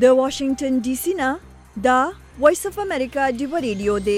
د واشنگټن ډي سي نه دا وایس اف امریکا ډیو ریډیو دی.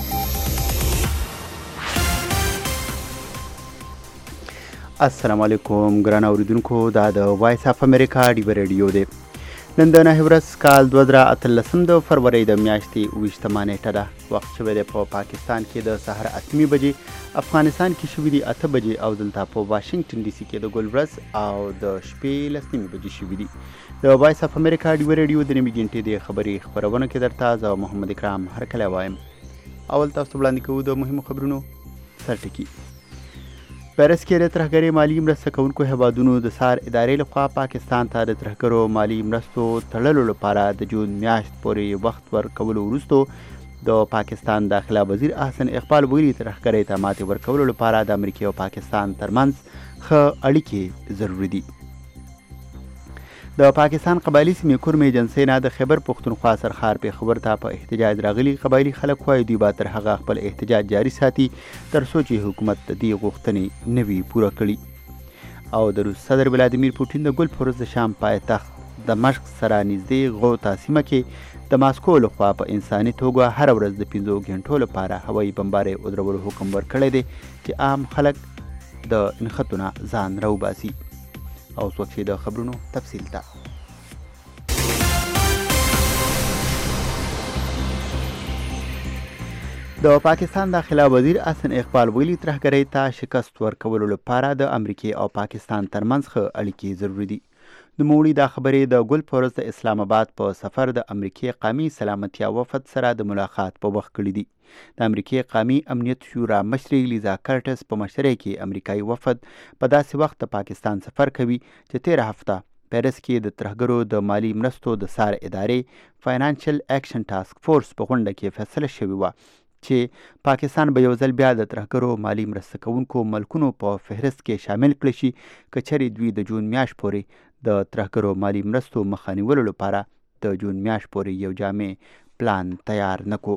السلام علیکم ګران اوریدونکو، دا د وایس اف امریکا ډیو ریډیو دی. نن د نهه ورځ کال 2018 د فروری د میاشتې 28 نیټه ده. وخت شوی دی په پاکستان کې د سحر 8 بجې، افغانستان کې شوي دي 8 بجې او دلته په واشنگټن ډي سي کې د ګل ورځ او د شپې 10 بجې شوي دي. د وایس اف امریکا ډیو ریډیو د نیمې غنټې د خبري خبرونه کې درته زه محمد اکرام هرکلی وایم. اول تاسو وړاندې کوو د مهمو خبرونو سرټکي. پیرس کې د ترهګرۍ مالي مرسته کوونکو هیوادونو د سار ادارې لخوا پاکستان ته د ترهګرو مالي مرستو تړلو لپاره د جون میاشت پورې وخت ورکولو وروسته د پاکستان داخله وزیر احسن اقبال ویلي ترهګرۍ ته ماتې ورکولو لپاره د امریکا او پاکستان ترمنځ ښه اړیکې ضروري دي. د پاکستان قبایلي سیمې کورم ایجنسۍ نه د خیبر پښتونخوا سرخار پېښور ته په احتجاج راغلي قبایلي خلک وایي دوی به تر هغه خپل احتجاج جاري ساتي تر څو چې حکومت د دې غوښتنې نه وي پوره کړي. او د روس صدر ولادیمیر پوټین د ګل پروس د شام پایتخت دمشق سره نږدې غوطه سیمه کې د ماسکو لخوا په انساني توګه هره ورځ د 5 غنټو لپاره هوایي بمبارۍ ودرولو حکم ورکړی دی چې عام خلک د نښتو نه ځان راوباسي. او څوک چې د خبرونو تفصیل ته د پاکستان داخله وزیر احسن اقبال ویلي ترهګرۍ ته شکست ورکولو لپاره د امریکې او پاکستان ترمنځ ښه اړیکې ضروري دي. نوموړي دا خبرې د ګل پورس د اسلام آباد په سفر د امریکې قومي سلامتیا وفد سره د ملاقات په وخت کړي دي. د امریکې قومي امنیت شورا مشري لیزا کرټس په مشرۍ کې امریکایي وفد په داسې وخت د پاکستان سفر کوي چې 13 هفته پیرس کې د ترهګرو د مالی مرستو د سار ادارې فاینانشل اکشن ټاسک فورس په غونډه کې فیصله شوې وه چې پاکستان به یو ځل بیا د ترهګرو مالی مرسته کوونکو ملکونو په فهرست کې شامل کړي شي که چیرې دوی د جون میاشت پورې د ترهګرو مالی مرستو مخه نیولو لپاره د جون میاشت پورې یو جامع پلان تیار نکړو.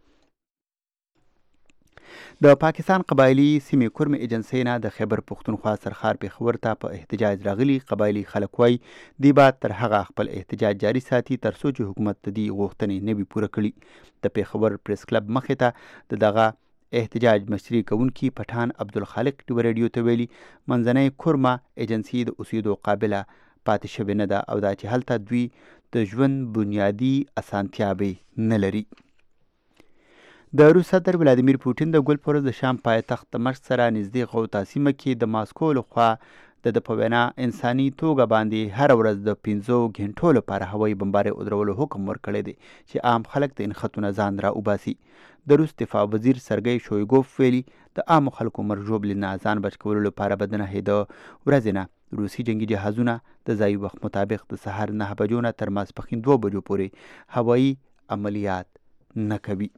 د پاکستان قبایلي سیمې کورم ایجنسۍ نه د خیبر پښتونخوا سرخار پېښور ته په احتجاج راغلي قبایلي خلک وایي دوی به تر هغه خپل احتجاج جاري ساتي تر څو چې حکومت د دې غوښتنې نه وي پوره کړي. د پېښور پریس کلب مخې ته د دغه احتجاج مشري کوونکي پټان عبدالخالق ډیو ریډیو ته ویلي منځنۍ کورمه ایجنسي د اوسېدو قابله پاتې شوې نه ده او دا چې هلته دوی د ژوند بنیادي اسانتیاوې نه لري. د روس صدر ولادیمیر پوټین د ګل پورس د شام پایتخت دمشق سره نږدې غوطه سیمه کې د ماسکو لخوا د په وینا انساني توګه باندې هره ورځ د 15 غنټو لپاره هوایي بمبارۍ ودرولو حکم ورکړی دی چې عام خلک د نښتو نه ځان را وباسي. د روس دفاع وزیر سرګی شویګوف ویلي د عامو خلکو مرژوبلې نه ځان بچ کولو لپاره به د نهې د ورځې نه روسي جنګي جهازونه د ځایي وخت مطابق د سهار 9 بجو نه تر ماسپښین 2 بجو پورې هوایي عملیات نه کوي.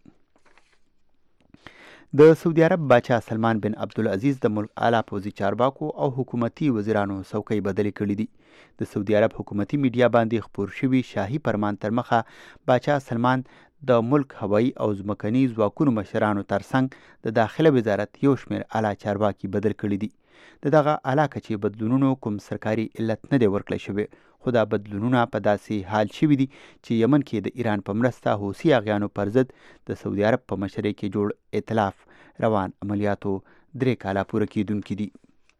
د سعودي عرب باچا سلمان بن عبدالعزیز د ملک اعلی پوځي چارواکو او حکومتي وزیرانو څوکۍ بدلې کړي دي. د سعودي عرب حکومتي میډیا باندې خپور شوي شاهي فرمان تر مخه باچا سلمان د ملک هوایي او ځمکني ځواکونو مشرانو ترڅنګ د داخله وزارت یو شمېر اعلی چارواکي بدل کړي دي. د دغه اعلی کچې بدلونونو کوم سرکاري علت نه دی ورکړی شوی، خو دا بدلونونه په داسې حال شوي دي چې یمن کې د ایران په مرسته حوثي اغیانو پر ضد د سعودي عرب په مشرۍ کې جوړ ائتلاف روان عملیاتو 3 کاله پوره کیدونکي دي.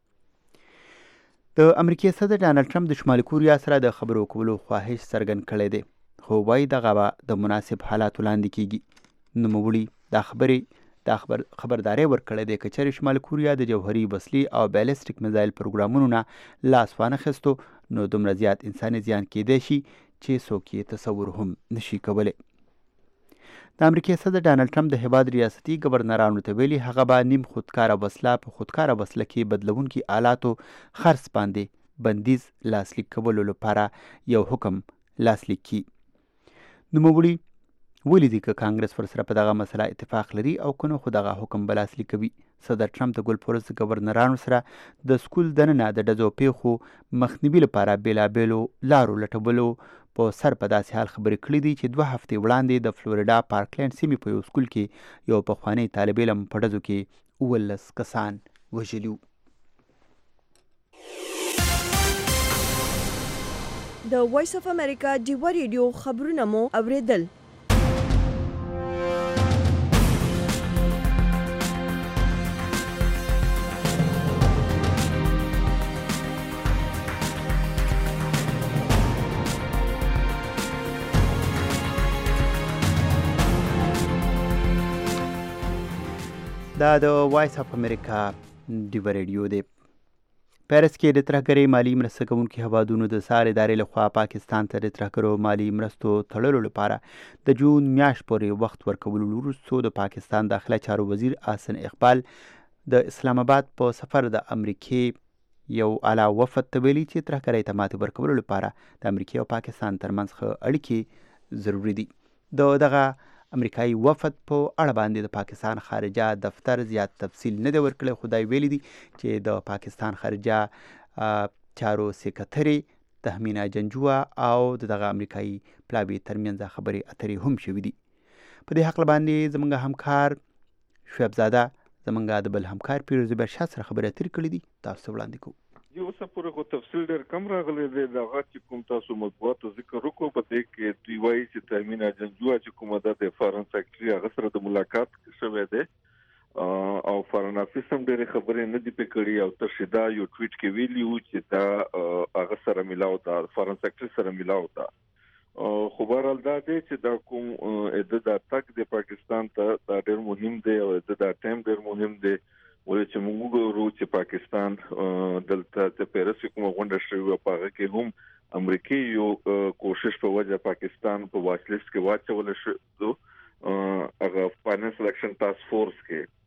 د امریکې صدر ډانلډ ټرمپ د شمالي کوریا سره د خبرو کولو خواهش څرګند کړی دی، خو وایي دغه به د مناسب حالاتو لاندې کیږي. نوموړي دا خبرداری ورکړی دی که چیرې شمالي کوریا د جوهري وسلې او بیلسټیک میزایل پروګرامونو نه لاس وانخیستو نو دومره زیات انساني زیان کیدی شي چې څوک یې تصور هم نشي کولی. د امریکې صدر ډانلډ ټرمپ د هیواد ریاستي ګورنرانو ته ویلي هغه به نیم خودکاره وسله په خودکاره وسله کې بدلونکي آلاتو خرڅ باندې بندیز لاسلیک کولو لپاره یو حکم لاسلیک کړي. نوموړي ولیدي که کانګرس ورسره په دغه مسله اتفاق لري او که نه خو دغه حکم به لاسلیک کوي. صدر ټرمپ د ګل پورس ګورنرانو سره د سکول دننه د ډزو پیښو مخنیوي لپاره بېلابېلو لارو لټولو په سر په داسې حال خبرې کړې دي چې 2 هفتې وړاندې د فلوریډا پارکلینډ سیمې په یو سکول کې یو پخوانی طالب علم په ډزو کې 19 کسان وژلي وو. د وایس اف امریکا ډیوه ریډیو خبرونه مو اوریدل. دا د وایس اف امریکا ډیوه ریډیو دی. پیرس کې د ترهګرۍ مالی مرسته کوونکي هیوادونو د څار ادارې لخوا پاکستان ته د ترهګرو مالی مرستو تړلو لپاره د جون میاشت پورې وخت ورکولو وروسته د پاکستان داخله چارو وزیر احسن اقبال د اسلام آباد په سفر د امریکې یو اعلی وفد ته ویلي چې ترهګرۍ ته ماتې ورکولو لپاره د امریکې او پاکستان ترمنځ ښه اړیکې ضروري دي. دغه امریکایي وفد په اړه باندې د پاکستان خارجه دفتر زیات تفصیل نه دی ورکړی، خو دا ویلي دي چې د پاکستان خارجه چارو سکرتري تهمینا جنجوه او دغه امریکایي پلاوي ترمنځ خبرې اترې هم شوي دي. په دې حق باندې زموږ همکار شعیب زاده زموږ د بل همکار پیروز برشا سره خبرې اترې کړې دي. تاسو وړاندې کوو. یو څه پورې خو تفصیل ډېر کم راغلی دی. دغه چې کوم تاسو مطبوعاتو ذکر وکړو په دې کې دوی وایي چې تهمینا جنجوه چې کومه ده د فارن سیکرټري هغه سره د ملاقات شوی دی او فارن افیس هم ډېرې خبرې نه دي پې کړي او تر شدا یو ټویټ کې ویلي وو چې دا هغه سره ملاو ده، فارن سیکرټري سره ملاو ده. خو بهرحال دا دی چې دا کوم د تګ د پاکستان ته دا ډېر مهم دی او دا ټایم ډېر مهم دی ولې چې موږ ګورو چې پاکستان دلته د پیرس کومه غونډه شوې په هغه کې هم امریکای یو کوشش په وجه پاکستان په واچ لیست کې واچول شو هغه فاینانشل اکشن ټاسک فورس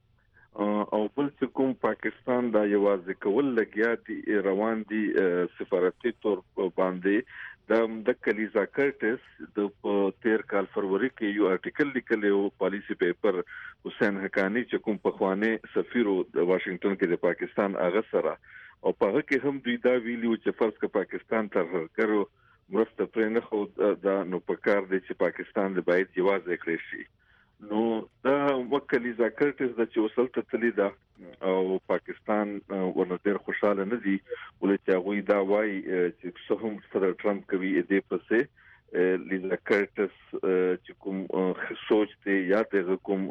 کې او بل چې کوم پاکستان دا یوازې کول لګیا دي روان دي سفارتي تور باندې د کلیزا کرټس د 13 کال فروری کې یو آرټیکل لیکلی او پالیسی پیپر حسین حقانی چې کوم پخوانی سفیر د واشنگټن کې د پاکستان هغه سره او په هغه کې هم دوی دا ویلي چې فرض ک پاکستان ترهګرو مرسته پرې نه خو دا نو پکار دی چې پاکستان د باید جواز کړی شي. نو دا وکلیزا کرټس د چې وصل ته تللی دا او پاکستان ورنه ډېر خوشاله نه دي ولې چې هغه دا وایي چې څه هم صدر ټرمپ کوي دې پسې لیزا کرټس چې کوم سوچ دی یا د کوم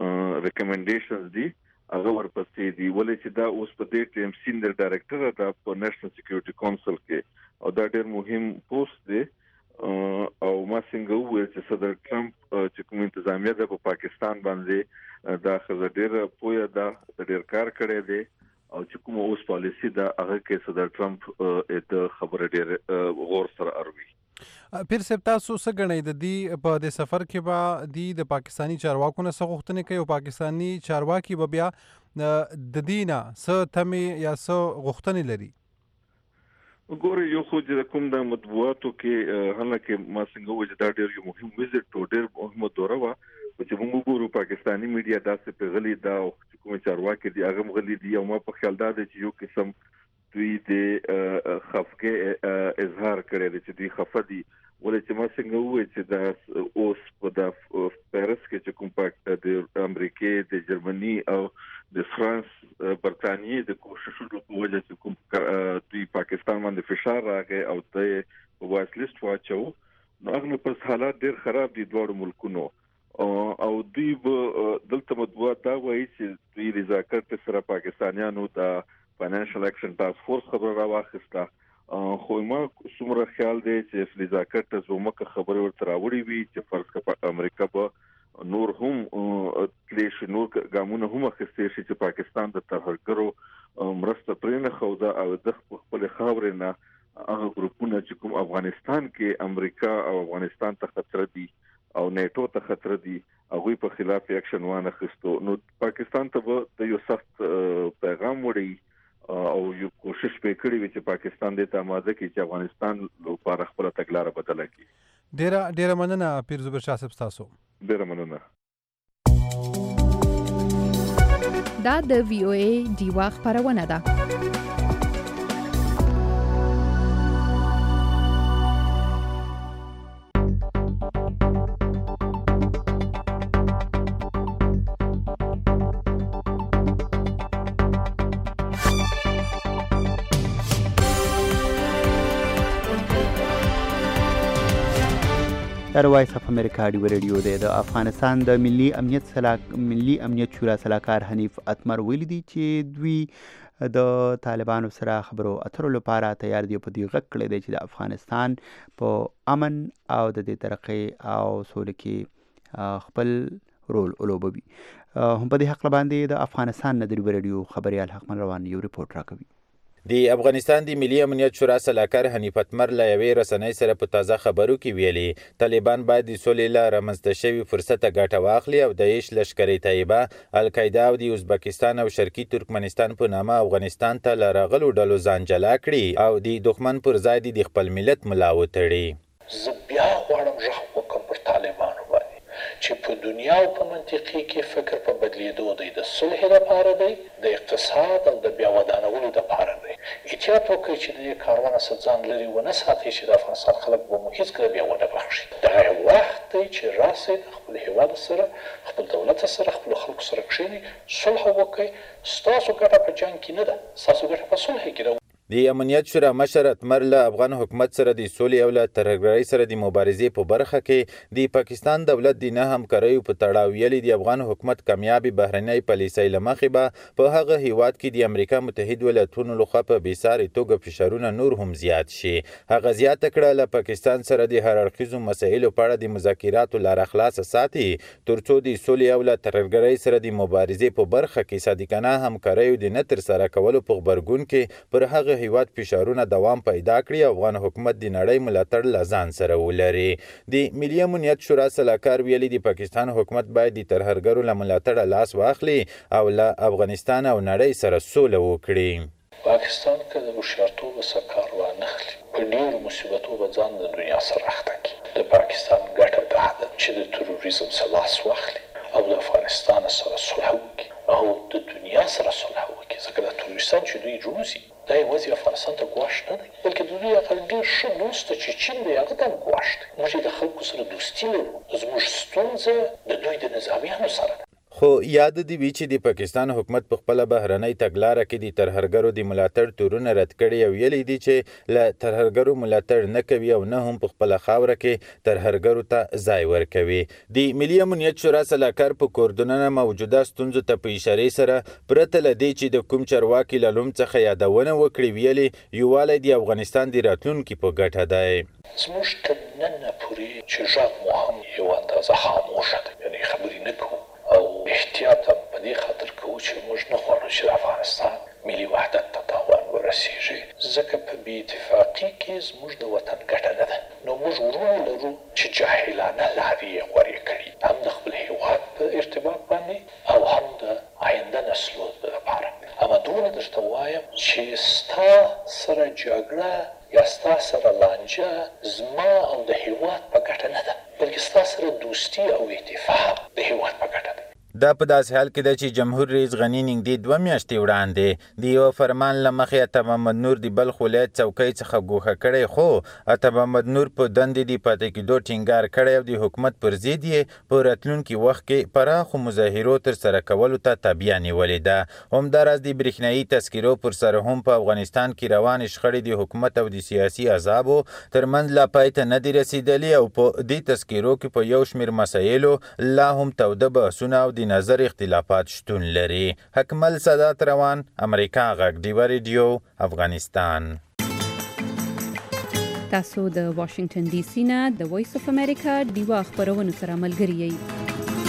ریکمنډیشنز دي هغه ورپسې دي ولې چې دا اوس په دې ټیم سینیئر ډایریکټر دا په نېشنل سکیورټي کونسل کې او دا ډېر مهم پوسټ دی او ما څنګه وویل چې صدر ټرمپ چې کوم انتظامیه ده په پاکستان باندې دا خزه ډېر پوهه ده ډېر کار کړی دی او چې کوم اوس پالیسی ده هغه کې صدر ټرمپ د خبره ډېر غور سره اړوي. پیر صاحب تاسو څه ګڼئ د دې په دې سفر کې به د پاکستاني چارواکو نه څه غوښتنې کوي او پاکستاني چارواکي به بیا د دې نه څه تمې یا څه غوښتنې لري؟ وګورئ یو خو چې کوم د مطبوعاتو کې حالانکه ما څنګه وایي دا ډېر یو مهم ویزټ او ډېر مهمه دوره وه چې موږ وګورو پاکستاني میډیا داسې په غلي دا چې کوم چارواکي دي هغه غلي دي او ما په خیال دا دی چې یو قسم دوی د خفګۍ اظهار کړی دی چې دوی خفه دي ولې چې ما څنګه وایي چې دا اوس په د پیرس کې چې کوم د امریکې د جرمني او د فرانس برتانیې د کوششونو په وجه چې کوم دوی پاکستان باندې فشار راغی او ته په واچ لیست واچو نو هغه په حالات ډېر خراب دي دواړو ملکونو او دوی دلته مطبوعات دا وایي چې دوی رضاکت سره پاکستانیانو د فاینانشل اکشن ټاسک فورس خبر راواخسته خو ما څومره خیال دی چې رضاکت زموږه خبره ورته راوړي وي چې فرض کړه امریکا په نور هم کلیش نور ګامونه هم اخیستي شي چې پاکستان د ترهګرو مرسته پرې نه خوده او د خپل خاورې نه هغه ګروپونه چې کوم افغانستان کې امریکا او افغانستان ته خطر دي او نیټو ته خطر دي هغه په خلاف اکشن وانه خستو نو پاکستان ته د یو سخت پیغام وړي او یو کوشش وکړي چې پاکستان د تماده کې چې افغانستان لپاره خپل تګلارې بدله کړي. ډیره مننه پیر زبیر شاه صاحب تاسو. ډیره مننه. دا د وی او ای ډیوا خبرونه ده. دا د وایس اف امریکا ډیو ریډیو دی. د افغانستان د ملي امنیت شورا سلاکار حنیف اتمر ویلي دي چې دوی د طالبانو سره خبرو اترو لپاره تیار دي. په دې غږ کړی دی چې د افغانستان په امن او د دې ترقۍ او سولې کې خپل رول ولوبوي. هم په دې حق باندې د افغانستان نه د ډیو ریډیو خبريال حقمن روان یو ریپورت راکوي. د افغانستان د ملي امنیت شورا سلاکار حنیف اتمر له یوې رسنۍ سره په تازه خبرو کې ویلي طالبان باید د سولې له رامنځته شوي فرصته ګټه واخلي او د داعش لشکرې طیبه القاعده او د ازبکستان او شرقي ترکمنستان په نامه افغانستان ته له راغلو ډلو ځان جلا کړي او د دښمن پر ځای د خپل ملت ملا وتړي. زه بیا غواړم غږ وکړم پر طالبانو باندې چې په دنیا او په منطقې کې فکر په بدلیدو دی. د صلح لپاره دی، د اقتصاد او د بیا ودانولو لپاره دی. احتیاط وکړئ چې د دې کاروان څخه ځان لرې ونه ساتئ چې د افغانستان خلک به مو هېڅکله بیا ونه بخښي. دغه وخت دی چې راسئ د خپل هېواد سره، خپل دولت سره، خپلو خلکو سره کښېنئ، صلح وکړئ. ستاسو ګټه په جنګ کې نه ده، ستاسو ګټه په صلح کې ده. د امنیت شورا مشر اتمر له افغان حکومت سره د سولې او له ترهګرۍ سره د مبارزې په برخه کې د پاکستان دولت د نه همکاریو په تړاو ویلي د افغان حکومت کامیابي بهرنۍ پالیسۍ له مخې به په هغه هیواد کې د امریکا متحد ولایتونو لخوا په بېسارې توګه فشارونه نور هم زیات شي. هغه زیاته کړه له پاکستان سره د هر اړخیزو مسایلو په اړه د مذاکراتو لاره خلاصه ساتي ترڅو د سولې او له ترهګرۍ سره د مبارزې په برخه کې صادقانه همکاریو د نه ترسره کولو په غبرګون کې پر هغه هیواد فشارونه دوام پیدا کړي او افغان حکومت د نړۍ ملاتړ له ځان سره ولري. د ملي امنیت شورا سلاکار ویلي د پاکستان حکومت باید د ترهګرو له ملاتړه لاس واخلي او له افغانستان او نړۍ سره سوله وکړي. پاکستان که د هوښیارتوب څخه کار وانخلي په ډېرو مصیبتو به ځان د دنیا سره اخته کړي. د پاکستان ګټه دا ده چې د تروریزم څخه لاس واخلي او د افغانستان سره صلح وکړي او د دنیا سره صلح وکړي. ځکه د تروریستان چې دوی جوړوي دا یوازې افغانستان ته ګواښ نه دی، بلکې د دوی هغه ډېر ښه دوست چې چین دی هغه ته هم ګواښ دی. موږ د خلکو سره دوستي لرو، زموږ ستونزه د دوی د نظامیانو سره ده. خو یاد دی وی چې د پاکستان حکومت په خپل بهرنۍ تګلاره کې د ترهګرو د ملاتړ تورونه رد کړي او ویلي دي چې له ترهګرو ملاتړ نه کوي او نه هم په خپل خاوره کې ترهګرو ته ځای ورکوي. د ملي امنیت شورا سلاکار په کوردننه موجوده ستونزو ته په اشارې سره پرته له دې چې د کوم چارواکي له لوم څخه یادونه وکړي ویلي یووالی د افغانستان د راتلونکي په ګټه دی. زموږ تر ننه پورې چې غږ مو هم یو اندازه خاموشه ده، یعنې خبرې نه کوو او احتیاط هم په دې خاطر کوو چې موږ نه غواړو چې د افغانستان ملي وحدت ته تاوان ورسیږي. ځکه په بې اتفاقي کې زموږ د وطن ګټه نه ده. نو موږ ورونه لرو چې جاهلانه لارې یې غوره کړي، هم د خپل هېواد په ارتباط باندې او هم د آینده نسلو لپاره. اما دونه درته وایم چې ستا سره جګړه یا ستا سره لانجه زما او د هېواد په ګټه نه ده، بلکې ستا سره دوستي او اتفاق د هېواد په ګټه ده. دا په داسې حال کې ده چې جمهور رئیس غني نږدې 2 میاشتې وړاندې د یو فرمان له مخې عطا محمد نور د بلخ ولایت څوکۍ څخه ګوښه کړی، خو عطا محمد نور په دندې د پاتې کېدو ټینګار کړی او د حکومت پر ضد یې په راتلونکي وخت کې پراخو مظاهرو ترسره کولو ته تابیا نیولې ده. همداراز د برېښنایي تذکرو پر سر هم په افغانستان کې روانې شخړې د حکومت او د سیاسي احزابو ترمنځ لا پای ته نه دي رسېدلې او په دې تذکرو کې په یو شمېر مسایلو لا هم توده بحثونه او د نظر اختلافات شتون لري. حکمل سادات روان، امریکا غږ ډیوه ریډیو، افغانستان. تاسو د واشنگټن ډي سي نه د وایس اف امریکا ډیوه خبرونو سره ملګري یئ.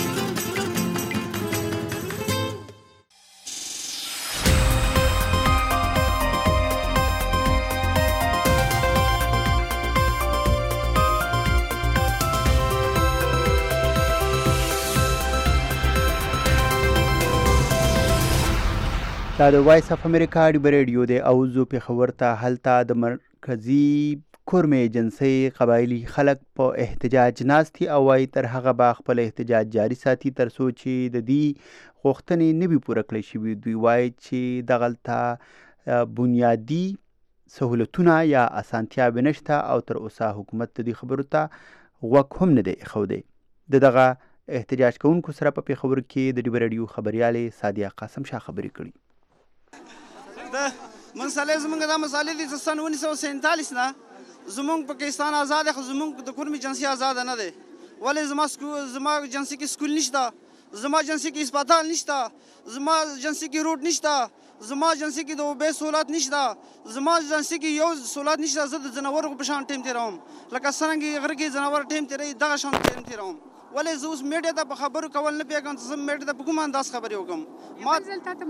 دا د وایس اف امریکا ډیوه ریډیو دی او زه پېښور ته هلته د مرکزي کورمې ایجنسۍ قبایلي خلک په احتجاج ناست دي او وایي تر هغه به خپل احتجاج جاري ساتي تر څو چې د دې غوښتنې نه وي پوره کړی شوي. دوی وایي چې دغلته بنیادي سهولتونه یا اسانتیاوې نشته او تر اوسه حکومت د دې خبرو ته غوږ هم نه دی ایښودی. د دغه احتجاج کوونکو سره په پېښور کې د ډیوه ریډیو خبریالې سادیه قاسم شاه خبرې کړي. د منسلې زمونږ دا مسالې دي چې سن 1947 نه زمونږ پاکستان آزاد دی خو زمونږ د کورم ایجنسي آزاده نه دی. ولې زما ایجنسي کې سکول نشته، زما ایجنسي کې هسپتال نشته، زما ایجنسي کې روډ نشته، زما ایجنسي کې د اوبه سہولت نشته، زما ایجنسي کې یو سہولت نشته. زه د ځناورو په شان ټیم تېروم لکه څرنګه غره کې ځناور ټیم تېروي دغه شان ټیم تېروم. ولې زه اوس میډیا ته په خبرو کول نه پوهېږم چې زه میډیا ته په کوم انداز خبرې وکړم. اول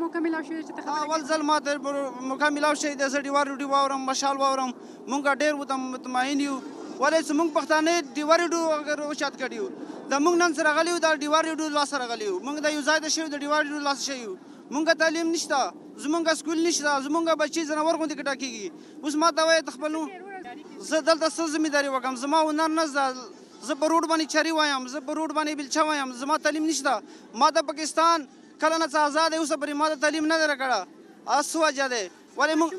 ځل ما ته موقع میلاو شوې ده، زه ډیوار ډیو واورم، مشال واورم. مونږ ډېر مطمئن یو ولې چې مونږ پښتانه ډیوار ډیو اگر اوچات کړي یو د مونږ نن سره غلی یو د ډیوار ډیو لاس سره غلی یو. مونږ د یو ځای ته شوي د ډیوار ډیو لاس شوي یو. مونږ تعلیم نشته، زمونږ سکول نشته، زمونږ بچي ځناور غوندې کټه کېږي. اوس ما ته وایي خپل زه دلته څه ذمهداري وکړم؟ زما هنر نه زه په روډ باندې چاري وایم، زه په روډ باندې بلچا وایم. زما تعلیم نشته. ما د پاکستان کله نه څه آزاد اوسه پرې ما ته تعلیم نه دی راکړه. څه وجه دی؟ ولې موږ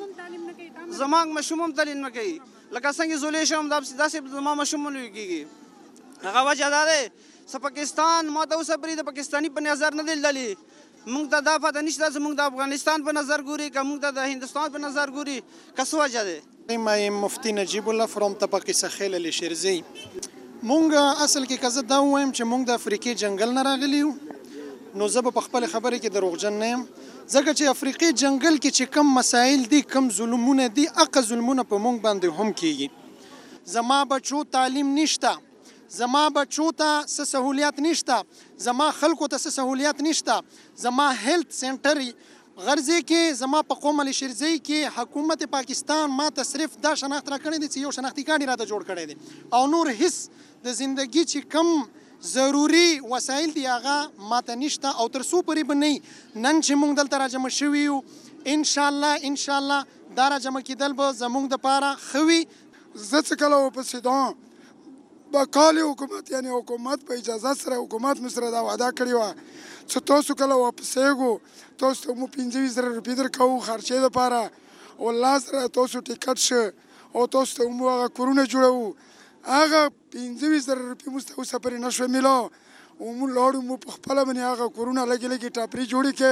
زما ماشوم هم تعلیم نه کوي لکه څنګه زولی شم داسې زما ماشوم هم لوی کېږي. هغه وجه دا دی چې پاکستان ما ته اوسه پرې د پاکستاني په نظر نه دی لیدلی. موږ ته دا پته نشته چې موږ د افغانستان په نظر ګوري که موږ ته د هندوستان په نظر ګوري که څه وجه دی. I am Mufti Najib Allah from Tapaki Sakhel Ali Shirzi. مونږ اصل کې که زه دا ووایم چې مونږ د افریقې جنګل نه راغلي یو نو زه به په خپلې خبرې کې دروغجن نه یم، ځکه چې افریقې جنګل کې چې کم مسایل دي، کم ظلمونه دي، هغه ظلمونه په مونږ باندې هم کېږي. زما بچو تعلیم نشته، زما بچو ته څه سهولیات نشته، زما خلکو ته څه سهولیات نشته. زما هیلث سینټر غرضی کې زما په قوم علي شیرزی کې حکومت پاکستان ما ته صرف دا شناخت را کړی دی چې یو شناختی کارت راته جوړ کړی دی او نور هیڅ د زندگی چې کم ضروری وسایل دی هغه ما ته نشته. او تر څو پورې به نه نن چې موږ دلته راجمع شوي یو انشاءالله دا راجمع کېدل به زموږ دپاره ښه وي. زه چې کله وپسېدم بقالي حکومت یعنی حکومت په اجازه سره حکومت مو سره دا وعده کړې وه چې تاسو کله واپسېږو تاسو ته مو 15,000 روپۍ درکوو خرچې دپاره او الله سره تاسو ټیکټ شه او تاسو ته مو هغه کورونه جوړوو. هغه 15,000 روپۍ موږ ته اوسه پورې نه شوه میلاو او موږ لاړو مو په خپله باندې هغه کورونه لږې لږې ټاپري جوړې کړې.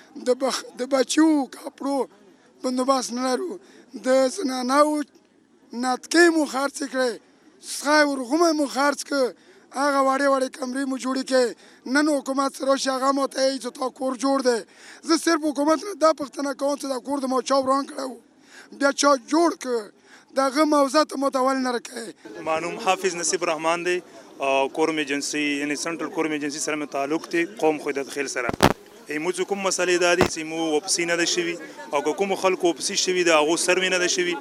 د بچیو کپړو بندوبست نه لرو، د زناناو نتکۍ مو خرڅې کړې، څښای ورغومی مو خرڅ کړه، هغه وړې کمرې مو جوړې کړې. نن حکومت سره راشي هغه ماته وایي چې تا کور جوړ دی. زه صرف حکومت نه دا پوښتنه کوم چې دا کور د ما چا وران کړی و بیا چا جوړ کړ، د هغه موضوع ته ماته ولې نه راکوې. مانوم حافظ نصیب رحمان دی او کورم ایجنسي یعنی سنټرل کورم ایجنسي سره مې تعلق دی قوم خویدت خیل سره. مو چې کوم مسلې دا دي چې مو واپسي نه ده شوي او که کومو خلکو واپسي شوي د هغو سر مې نه ده شوي.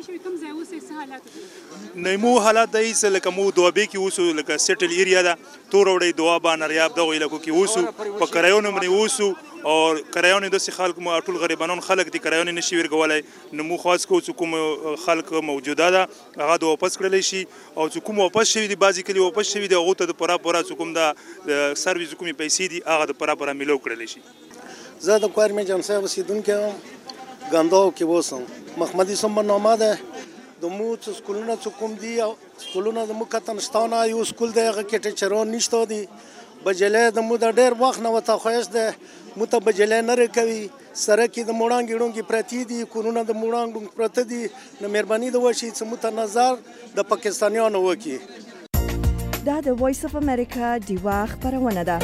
نو حالات دی چې لکه مو دوابې کې اوسو لکه سیټل ایریا ده تور وړی دوابه نریاب دغو علاقو کې اوسو په کرایونو باندې اوسو او کرایونې داسې خلک مو ټول غریبانان خلک دي کرایونې نشي ورکولی. نو مو خواست کوو چې کوم خلک موجوده ده هغه د واپس کړلی شي او چې کوم واپس شوي دي بعضې کلي واپس شوي دي هغو ته د پوره چې کوم د سرویس کومې پیسې دي هغه د پوره میلاو کړلی شي. زه د کوارم ایجنسۍ اوسېدونکی یم، ګنداو کې اوسم. محمدي صمبر نامه ده. د مو چې سکولونه چې کوم دي سکولونه د مو کته نشتانه یو سکول دی هغه کې ټیچران نشته دي. بجلی د مو د ډېر وخت نه ورته خوښ دی مو ته بجلی نه راکوي. سړک کې د موړانګې ړونګې پرتې دي، کورونه د موړانګ پرته دي. نو مهرباني ده وشي چې مو ته نظر د پاکستانیانو وکړي. دا د وایس اف امریکا ډیوا خپرونه ده.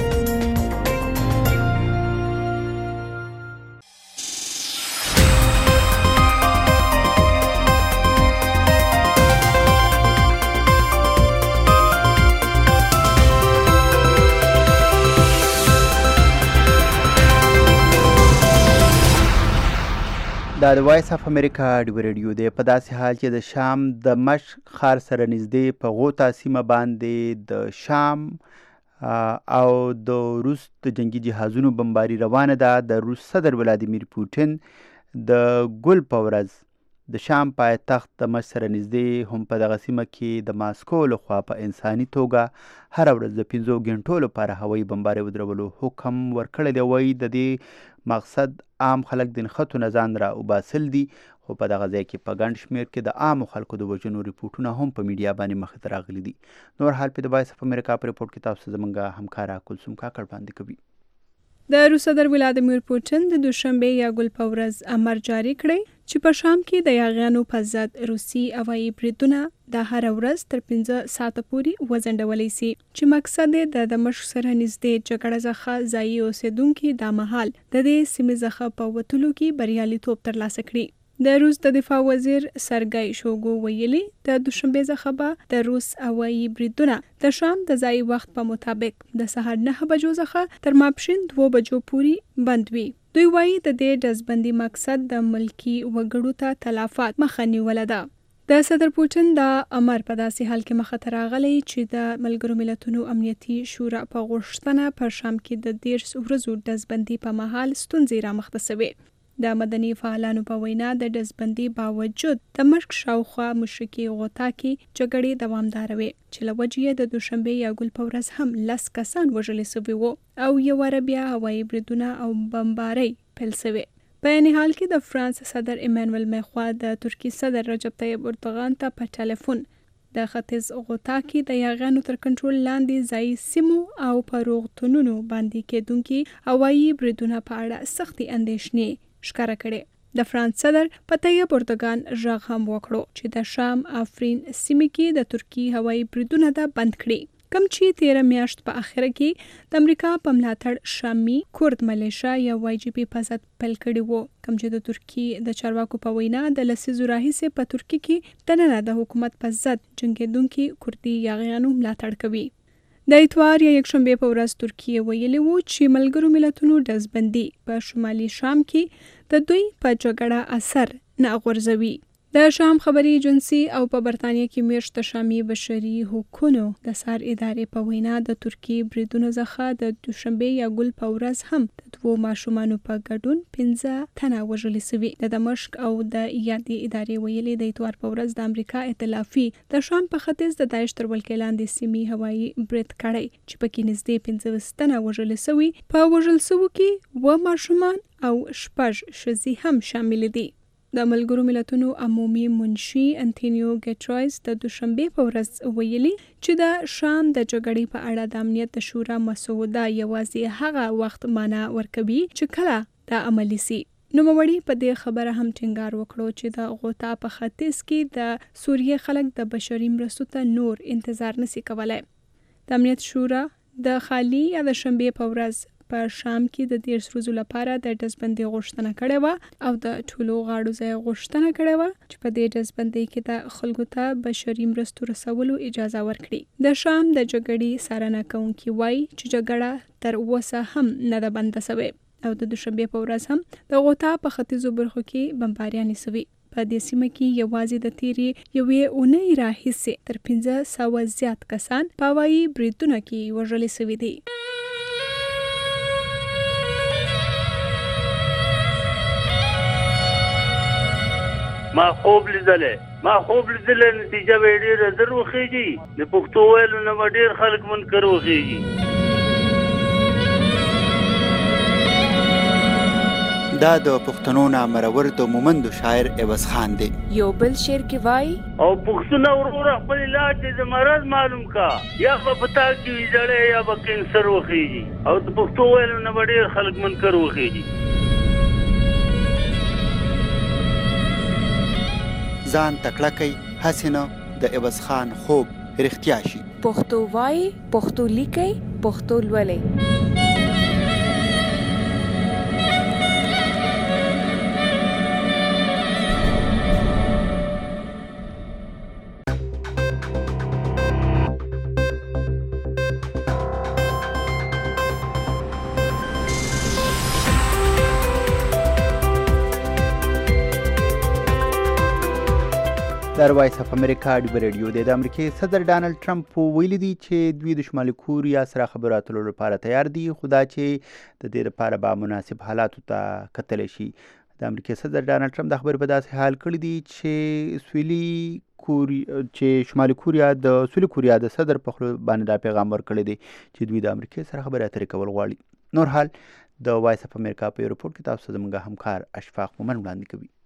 دا د وایس اف امریکا ډیو ریډیو دی. په داسې حال چې د شام د مشق ښار سره نږدې په غوطه سیمه باندې د شام او د روس د جنگي جهازونو بمباري روانه ده. د روس صدر ولادیمیر پوټین د ګل په ورځ د شام پایتخت د مشق سره نږدې هم په دغه سیمه کې د ماسکو لخوا په انساني توګه هره ورځ د 5 غنټو لپاره هوایي بمباري ودرولو حکم ورکړی دی. وایي د دې مقصد عام خلک د نښتو نه ځان را وباسل دي، خو په دغه ځای کې په ګڼ شمېر کې د عامو خلکو د وژنو ریپورټونه هم په میډیا باندې مخې ته راغلي دي. نور حال په د وایس اف امریکا په ریپورټ کې تاسو زموږ همکاره کلثوم کاکړ باندې کوي. د روس صدر ولادیمیر پوټین د دوشنبه یا ګل په ورځ امر جاری کړی چې په شام کې د یاغیانو په ضد روسي هوایي بریدونه د هر ورځ تر 15 ساعته پورې وځنډولی سي چې مقصد یې د دمشق سره نږدې جګړه څخه ځایي اوسیدونکي دا مهال د دې سیمې څخه په وتلو کې بریالیتوب ترلاسه کړي. د روس د دفاع وزیر سرګی شوګو ویلي د دوشنبه څخه به د روس هوایي بریدونه د شام د ځای وخت په مطابق د سهار 9 بجو څخه تر ماپښین 2 بجو پورې بند وي. دوی وایي د دې ډزبندي مقصد د ملکی وګړو ته تلافات مخه نیول ده. د صدر پوتین د امر په داسې حال کې مخه ته راغلی چې د ملګرو ملتونو امنیتي شورا په غوښتنه په شام کې د 10 ورځو ډزبندي په مهال ستونزې رامخته شوې. د مدني فعالانو په وینا د ډزبندي باوجود د مشق شاوخوا مشرکي غوطاکي جګړې دوامداره وي چې له وجې د دوشنبه یا ګل په ورځ هم 10 کسان وژل شوي وو او یو بیا هوایي بریدونه او بمبارۍ پیل شوې. په عین حال کې د فرانس صدر ایمانوئل ماکرون د ترکیې صدر رجب طیب اردوغان ته په ټلیفون د ختیځ غوطاکي د یاغیانو تر کنټرول لاندې ځایي سیمو او په روغتونونو باندې کېدونکي هوایي بریدونه په اړه سختې اندېښنې ښکاره کړي. د فرانس صدر په طیب اردوغان غږ هم وکړو چې د شام افرین سیمې کې د ترکیې هوایي بریدونه د بند کړي، کوم چې 13 میاشت په اخره کې د امریکا په ملاتړ شامي کورد ملیشیا یا YGP په ضد پیل کړي وو، کوم چې د ترکیې د چارواکو په وینا د لسیزو راهیسې په ترکیې کې دننه د حکومت په ضد جنګېدونکي کردي یاغیانو ملاتړ کوي. د اتوار یا یکشنبه په ورځ ترکیه ویلي وو چې ملګرو ملتونو ډزبندي په شمالي شام کې د دوی په جګړه اثر نه غورځوي. د شام خبري ایجنسی او په برتانیې کې میاشت شامي بشري حقوقو د سار ادارې په وینا د ترکیې بریدونو څخه د دوشنبه یا ګل په ورځ هم د 2 ماشومانو په ګډون 15 تنه وژل شوي. د دمشق او د یادې ادارې ویلي د اتوار په ورځ د امریکا ائتلافي د شام په ختیځ د داعش تر ولکې لاندې سیمې هوایي برید کړی چې پکې نږدې 15 تنه وژل شوي. په وژل شوو کې 2 ماشومان او 6 ښځې هم شامل دي. د ملګرو ملتونو عمومي منشي انټونیو ګټرایس د دوشنبه په ورځ ویلي چې د شام د جګړې په اړه د امنیت شورا مسوده یوازې هغه وخت معنا ورکوي چې کله دا عملي سي. نوموړي په دې خبره هم ټینګار وکړو چې د غوطا په ختیځ کې د سوریې خلک د بشري مرستو ته نور انتظار نشي کولای. د امنیت شورا د خالی یا د شنبه په ورځ په شام کې د 10 ورځو لپاره د ډزبندۍ غوښتنه کړې و او د ټولو غاړو ځای غوښتنه کړې و چې په دې ډزبندۍ کې د خلکو ته بشري مرستو رسولو اجازه ورکړي. د شام د جګړې څارنه کوونکي وایي چې جګړه تر اوسه هم نه ده بنده شوې او د دوشنبه په ورځ هم د غوطا په ختیځو برخو کې بمباریانې شوې. په دې سیمه کې یوازې د تیرې یوې اونۍ راهیسې تر 1500 زیات کسان په هوایي بریدونو کې وژل شوي دي. ما خوب لیدلې نتیجه به ډېره زر وخیږي. د پښتو ویلو نه به ډېر خلک منکر وخیږي. دا د پښتنو نامرور د مومندو شاعر عوض خان دی. یو بل شعر کې وایي او پښتونه وروره خپل علاج د مرض معلوم کا، یا به پتا کې ویجړې یا به کینسر وخیږي. او د پښتو ویلو نه به ډېر خلک منکر وخیږي. ځان تکړه کوي هسې نه د عوض خان خوب رښتیا شي. پښتو وایي، پښتو لیکي، پښتو لولي. در وایس اف امریکا ډیبه رادیو د امریکای صدر ډانلډ ټرمپ ویلي دی چې دوی د شمالي کوریا سره خبرو اترو لپاره تیار دي، خو دا چې د دې لپاره به مناسب حالاتو ته کتلی شي. د امریکای صدر ډانلډ ټرمپ دا خبرې په داسې حال کړي دي چې شمالي کوریا د سویلي کوریا د صدر په خوله باندې دا پیغام ورکړی دی چې دوی د امریکای سره خبرې اترې کول غواړي. نور حال د وایس اف امریکا په یو رپورټ کې تاسو زموږ همکار اشفاق مومن وړاندې کوي.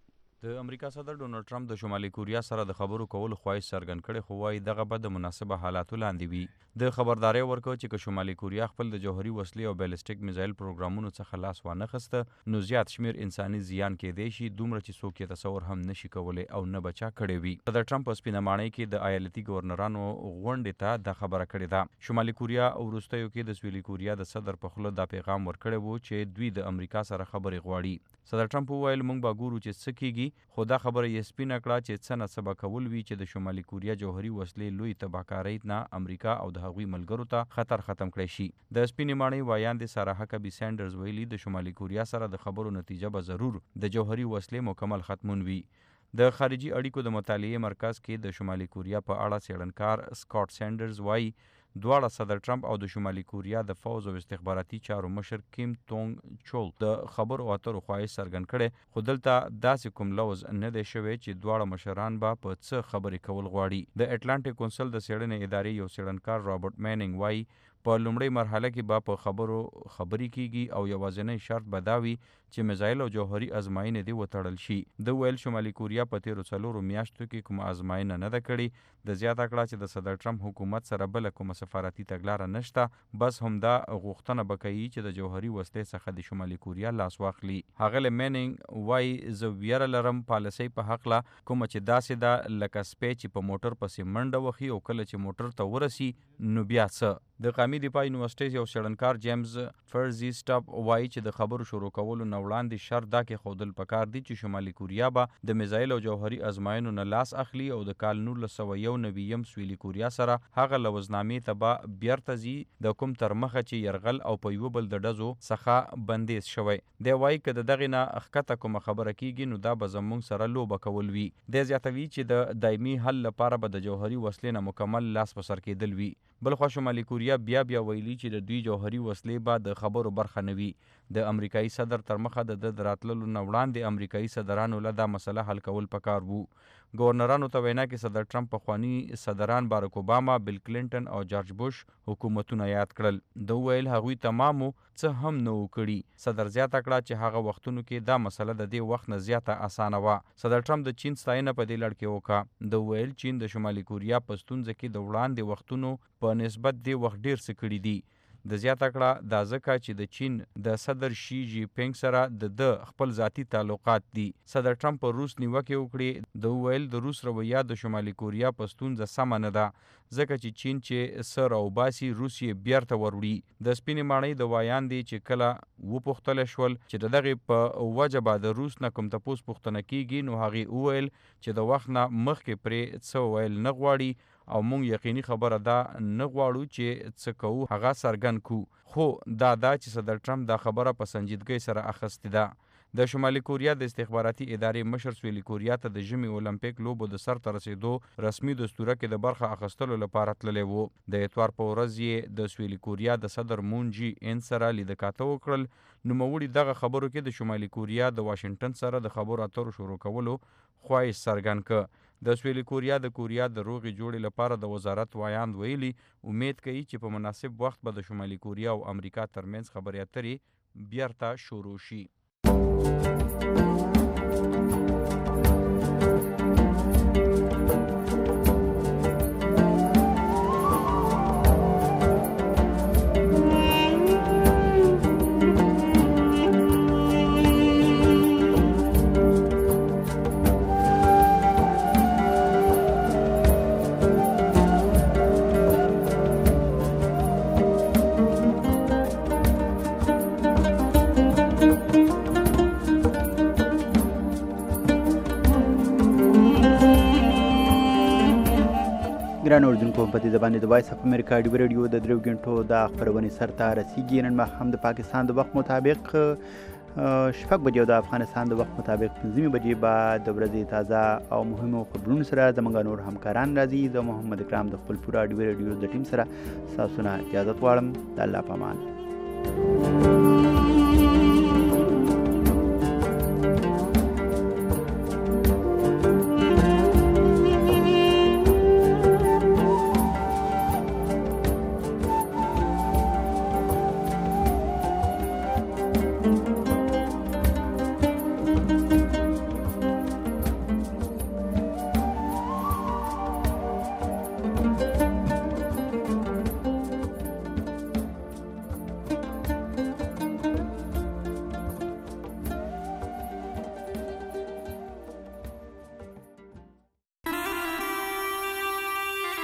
د امریکا صدر ډونالد ټرمپ د شمالي کوریا سره د خبرو کولو خواهش څرګند کړی خو وايي دغه به د مناسبه حالاتو لاندې وي د خبرداري ورکړ چې که شمالي کوریا خپل د جوهري وسلې او بیلسټیک میزایل پروګرامونو څخه لاس وانه خسته نو زیات شمیر انساني زیان کېدی شي دومره چې څوک یې تصور هم نشي کولی او نه بچا کړی وي صدر ټرمپ په سپینه ماڼۍ کې د ایالتي ګورنرانو غونډې ته دا خبره کړې ده شمالي کوریا وروستیو کې د سویلي کوریا د صدر په خوله دا پیغام ورکړی و چې دوی د امریکا سره خبرې غواړي صدر ټرمپ وویل موږ به ګورو چې څه کیږي خو دا خبره یې سپینه کړه چې څه نه څه به کول وي چې د شمالي کوریا جوهري وسلې لوی تباهکارۍ نه امریکا او د هغوی ملګرو ته خطر ختم کړی شي د سپینې ماڼۍ وایاندې سارا هکبي سینډرز ویلي د شمالي کوریا سره د خبرو نتیجه به ضرور د جوهري وسلې مکمل ختمون وي د خارجي اړیکو د مطالعې مرکز کې د شمالي کوریا په اړه څېړنکار سکاټ سینډرز وایي دواړه صدر ټرمپ او د شمالي کوریا د فوز او استخباراتي چارو مشر کیم تونګ چول د خبرو اترو خواهش څرګند کړي خو دلته داسې کوم لوز نه دی شوی چې دواړه مشران به په څه خبرې کول غواړي د اټلانټیک کونسل د څېړنې ادارې یو څېړنکار رابرټ میننګ وایي په لومړۍ مرحله کې به په خبرو خبرې کیږي او یوازینی شرط به دا وي چې میزایل او جوهري ازمایینې دې وتړل شي د ویل شمالي کوریا په تیرو 4 میاشتو کې کومه ازمایینه نه ده کړې د زیاته کړه چې د صدر ټرمپ حکومت سره بله کومه سفارتي تګلاره نشته بس همدا غوښتنه به کوي چې د جوهري وسلې څخه د شمالي کوریا لاس واخلي ښاغلی میننګ وایي زه ویره لرم پالیسۍ په هکله کومه چې داسې ده لکه سپی چې په موټر پسې منډه وهي او کله چې موټر ته ورسي نو بیا څه د قومي دفاع یونیورسټۍ یو څېړنکار جیمز فرزي سټاپ وایي چې د خبرو شروع کولو نه وړاندې شرط دا کېښودل پکار دي چې شمالي کوریا به د میزایل او جوهري ازمایینو نه لاس اخلي او د کال 1991 سویلي کوریا سره هغه لوزنامې ته به بیرته ځي د کوم تر مخه چې یرغل او په یوه بل د ډزو څخه بندیز شوی دی وایي که د دغې نه ښکته کومه خبره کیږي نو دا به زموږ سره لوبه کول وي دی زیاتوي چې د دایمي حل لپاره به د جوهري وسلې نه مکمل لاس په سر کېدل وي بلخوا شمالي کوریا بیا ویلي چې د دوی جوهري وسلې به د خبرو برخه نه وي د امریکایي صدر تر مخه د راتللو نه وړاندې امریکایي صدرانو له دا مسله حل کول پکار وو ګورنرانو ته وینا کې صدر ټرمپ پخواني صدران باراک اوباما بیل کلینټن او جارج بوش حکومتونه یاد کړل د ویل هغوی تمامو څه هم نه وکړي صدر زیاته کړه چې هغه وختونو کې دا مسله د دې وخت نه زیاته اسانه وه صدر ټرمپ د چین ستاینه په دې لړ کې وکړه د ویل چین د شمالي کوریا په ستونزه کې د وړاندې وختونو په نسبت دې وخت ډیر څه کړي دي د زیاته کړه دا ځکه چې د چین د صدر شي جی پینګ سره د خپل ذاتی تعلقات دي صدر ټرمپ په روس نیوکې وکړې د ویل د روس رویه د شمالي کوریا په ستونزه سمه نه ده ځکه چې چین چې سر او باسي روس یې بیرته وروړي د سپینې ماڼۍ د وایاندې چې کله وپوښتلی شول چې د دغې په وجه به د روس نه کوم تپوس پوښتنه کیږي نو هغې وویل چې د وخت نه مخکې پرې څه ویل نه غواړي او موږ یقیني خبره دا نه غواړو چې څه کوو هغه څرګند کړو خو دا چې صدر ټرمپ دا خبره په سنجیدګۍ سره اخیستې ده د شمالي کوریا د استخباراتي ادارې مشر سویلي کوریا ته د ژمي اولمپیک لوبو د سر ته رسېدو رسمي دستوره کې د برخه اخیستلو لپاره تللی و د اتوار په ورځ یې د سویلي کوریا د صدر مون جي ان سره لیدکاته وکړل نوموړي دغه خبرو کې د شمالي کوریا د واشنګټن سره د خبرو اترو شروع کولو خواهش څرګند کړ د سویلي کوریا د روغې جوړې لپاره د وزارت وایاند ویلي امید کوي چې په مناسب وخت به د شمالي کوریا او امریکا ترمنځ خبرې اترې بیرته شروع شي ګران اردوونکو په دې باندې د وایس اف امریکا ډیو رادیو د 3 غنټو د خبرونې سر ته رسیږي نن ماښام د پاکستان د وخت مطابق شپږ بجې د افغانستان د وخت مطابق 5 بجې بعد د ورځې تازه او مهمو خبرونو سره زموږ نور همکاران راځي د محمد اکرام د خپل پوره ډیو رادیو د ټیم سره تاسو نه اجازه غواړم د الله په امان